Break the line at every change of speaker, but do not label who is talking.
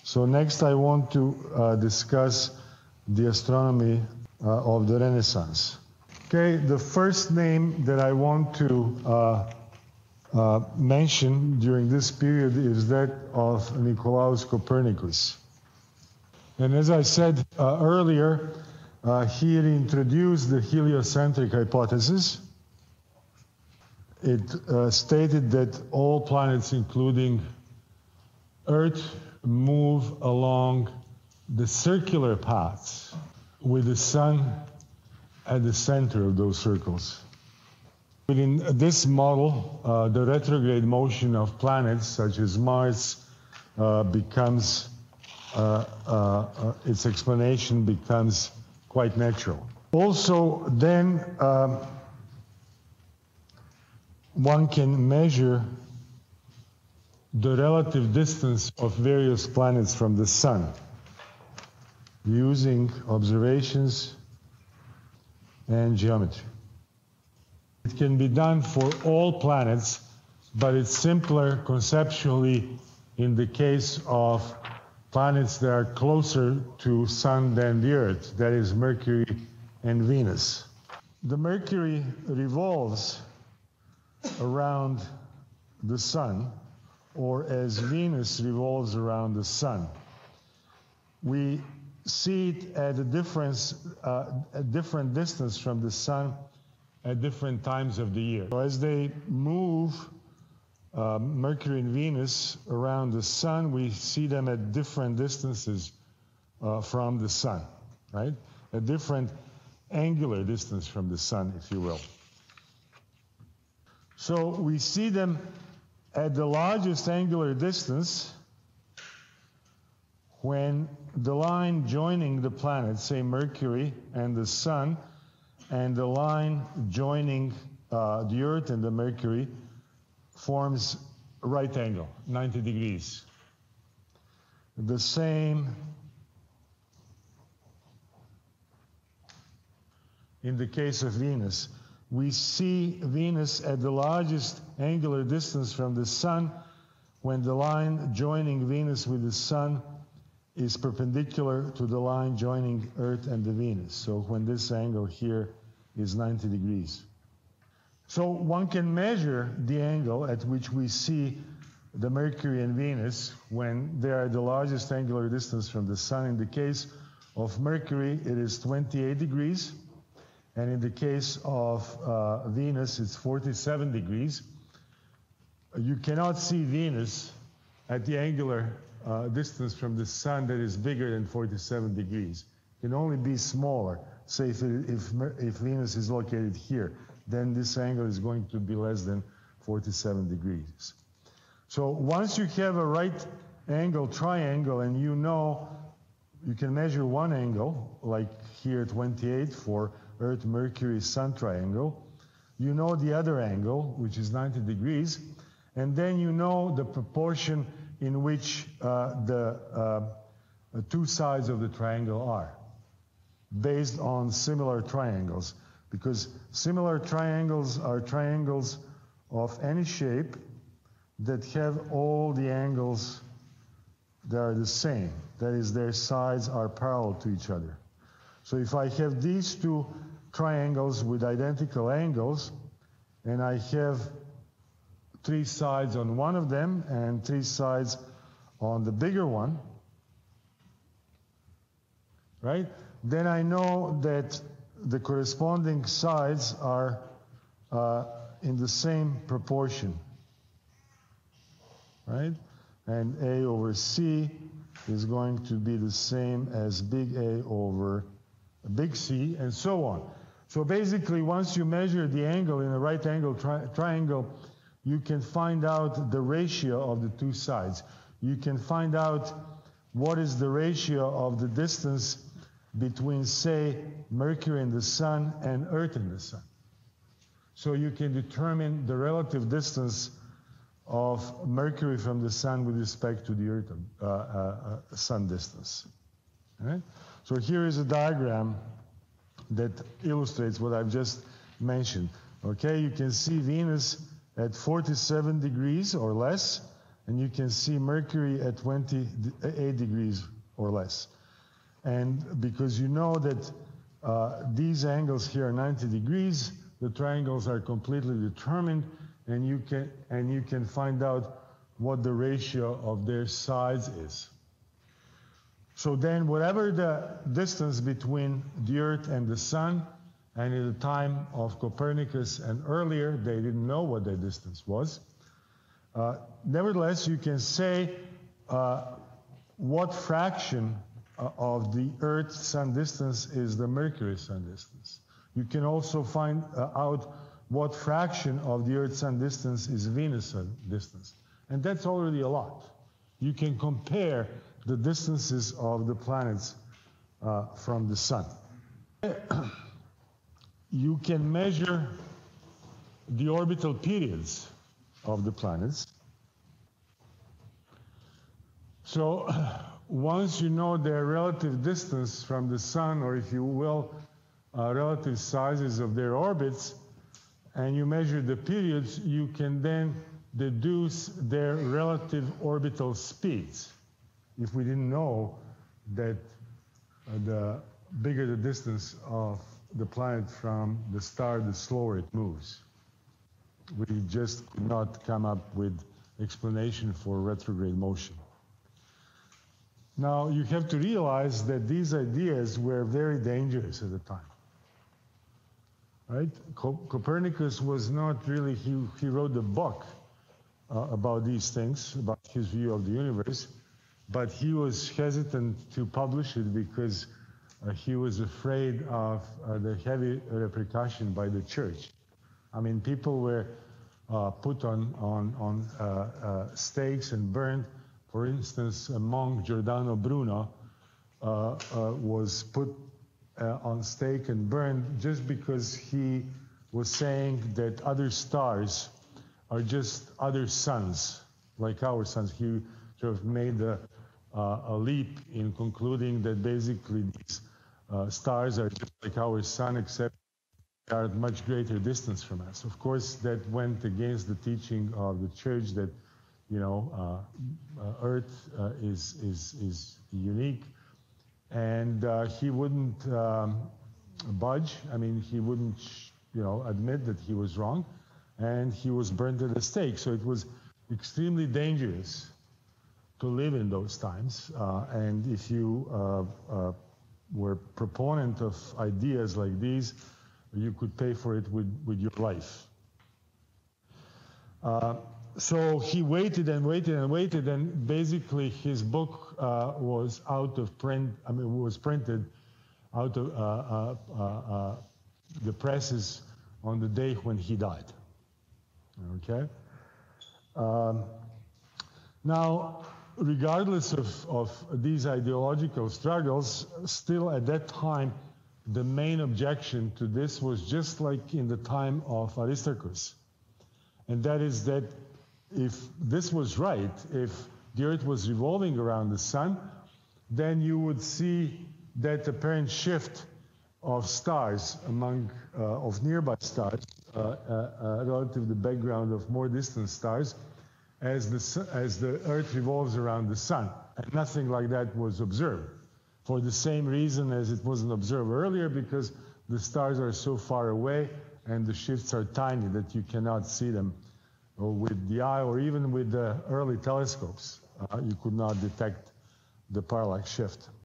So next I want to discuss the astronomy of the Renaissance. Okay, the first name that I want to mention during this period is that of Nicolaus Copernicus. And as I said earlier, he introduced the heliocentric hypothesis. It stated that all planets, including Earth, move along the circular paths with the sun at the center of those circles. Within this model, the retrograde motion of planets such as Mars becomes, its explanation becomes quite natural. Also, then one can measure the relative distance of various planets from the sun using observations and geometry. It can be done for all planets, but it's simpler conceptually in the case of planets that are closer to Sun than the Earth, that is Mercury and Venus. The Mercury revolves around the Sun, or as Venus revolves around the Sun. We see it at a different distance from the Sun at different times of the year. So as they move, Mercury and Venus around the Sun, we see them at different distances from the Sun, right? A different angular distance from the Sun, if you will. So we see them at the largest angular distance when the line joining the planets, say Mercury and the Sun, and the line joining the Earth and the Mercury forms a right angle, 90 degrees. The same in the case of Venus. We see Venus at the largest angular distance from the Sun when the line joining Venus with the Sun is perpendicular to the line joining Earth and the Venus. So when this angle here is 90 degrees. So one can measure the angle at which we see the Mercury and Venus when they are at the largest angular distance from the Sun. In the case of Mercury, it is 28 degrees. And in the case of Venus, it's 47 degrees. You cannot see Venus at the angular distance from the Sun that is bigger than 47 degrees. It can only be smaller. Say if Venus is located here, then this angle is going to be less than 47 degrees. So once you have a right angle triangle and you know you can measure one angle, like here 28 for Earth, Mercury, Sun triangle, you know the other angle, which is 90 degrees, and then you know the proportion in which the two sides of the triangle are, based on similar triangles, because similar triangles are triangles of any shape that have all the angles that are the same. That is, their sides are parallel to each other. So if I have these two triangles with identical angles, and I have three sides on one of them and three sides on the bigger one, right? Then I know that the corresponding sides are in the same proportion, right? And A over C is going to be the same as big A over big C, and so on. So basically, once you measure the angle in a right angle triangle, you can find out the ratio of the two sides. You can find out what is the ratio of the distance between, say, Mercury and the Sun and Earth and the Sun. So you can determine the relative distance of Mercury from the Sun with respect to the Earth Sun distance. All right? So here is a diagram that illustrates what I've just mentioned. Okay, you can see Venus at 47 degrees or less, and you can see Mercury at 28 degrees or less. And because you know that these angles here are 90 degrees, the triangles are completely determined, and you can find out what the ratio of their sides is. So then whatever the distance between the Earth and the Sun, and at the time of Copernicus and earlier, they didn't know what that distance was. Nevertheless, you can say what fraction of the Earth-Sun distance is the Mercury-Sun distance. You can also find out what fraction of the Earth-Sun distance is Venus-Sun distance. And that's already a lot. You can compare the distances of the planets from the Sun. You can measure the orbital periods of the planets. So once you know their relative distance from the Sun, or if you will, relative sizes of their orbits, and you measure the periods, you can then deduce their relative orbital speeds. If we didn't know that the bigger the distance of the planet from the star, the slower it moves. We just could not come up with explanation for retrograde motion. Now, you have to realize that these ideas were very dangerous at the time. Right? Copernicus was not really, he wrote a book about these things, about his view of the universe, but he was hesitant to publish it because he was afraid of the heavy repercussion by the church. I mean, people were put on stakes and burned. For instance, a monk, Giordano Bruno, was put on stake and burned just because he was saying that other stars are just other suns, like our suns. He sort of made a leap in concluding that basically these stars are just like our sun, except they are at much greater distance from us. Of course, that went against the teaching of the church that, you know, Earth is unique, and he wouldn't budge. I mean, he wouldn't, you know, admit that he was wrong, and he was burned at the stake. So it was extremely dangerous to live in those times, and if you were proponent of ideas like these, you could pay for it with your life. So he waited and waited and waited, and basically his book was out of print. I mean, it was printed out of the presses on the day when he died. Okay. Now, regardless of these ideological struggles, still at that time, the main objection to this was just like in the time of Aristarchus. And that is that if this was right, if the Earth was revolving around the Sun, then you would see that apparent shift of stars of nearby stars relative to the background of more distant stars as the Earth revolves around the Sun. And nothing like that was observed, for the same reason as it wasn't observed earlier, because the stars are so far away and the shifts are tiny that you cannot see them with the eye, or even with the early telescopes. You could not detect the parallax shift.